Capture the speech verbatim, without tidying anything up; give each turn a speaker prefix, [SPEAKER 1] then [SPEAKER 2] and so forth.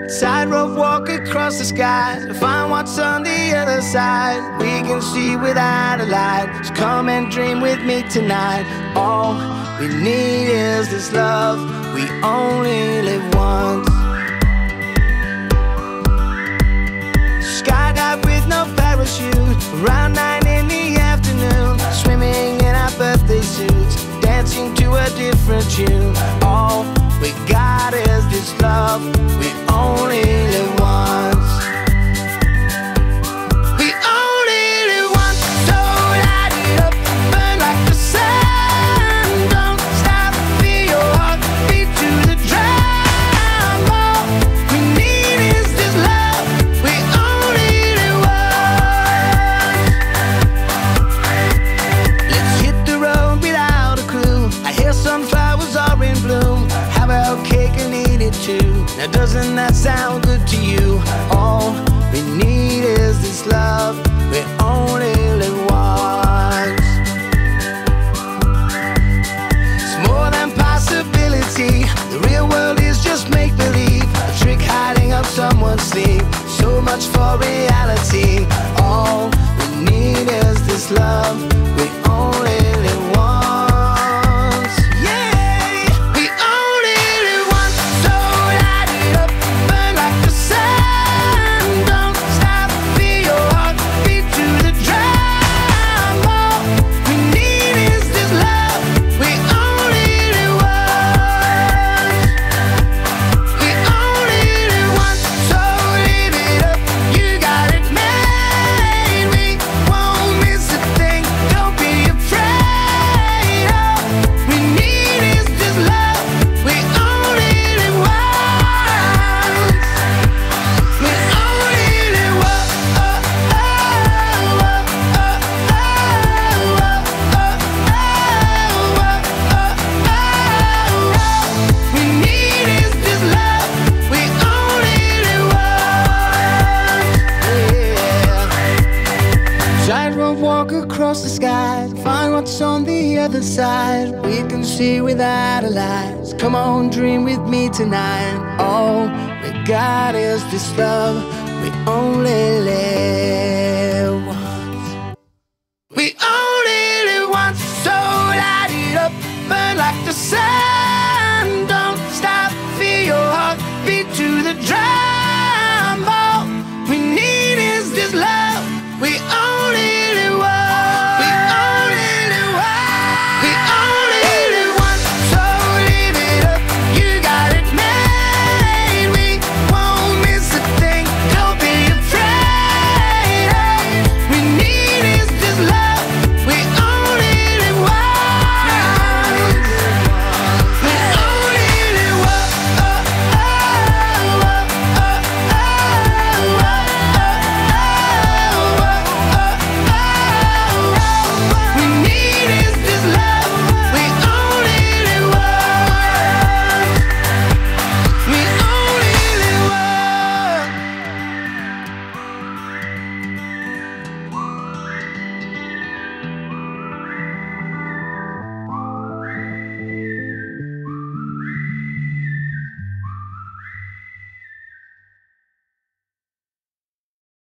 [SPEAKER 1] Tightrope walk across the sky to find what's on the other side. We can see without a light, so come and dream with me tonight. All we need is this love, we only live once. Skydive with no parachute, around nine in the afternoon, swimming in our birthday suits, dancing to a different tune. All we got is this love, we only live once. We only live once, so light it up, burn like the sun. Don't stop, feel your heart beat to the drum. All we need is this love, we only live once. Let's hit the road without a crew. I hear sunflowers are in bloom. Have our cake and eat it too. Now doesn't that sound good to you? All we need is this love, we only live once. It's more than possibility, the real world is just make-believe, a trick hiding up someone's sleeve. So much for reality. All we need is this love, we only live once. Yeah, we only live once, so light it up, burn like the sun. Don't stop, feel your heart beat to the drum. All we need is this love, we only live once. We only live once, so live it up, you got it made. We won't miss a thing, don't be afraid. All we need is this love, we only live once. We only live once. We need is this love, we only live once. Yeah. Tightrope walk across the sky to find what's on the other side. We can see without a light, so come on, dream with me tonight. All we got is this love, we only live once. We only live once, so light it up, burn like the sun.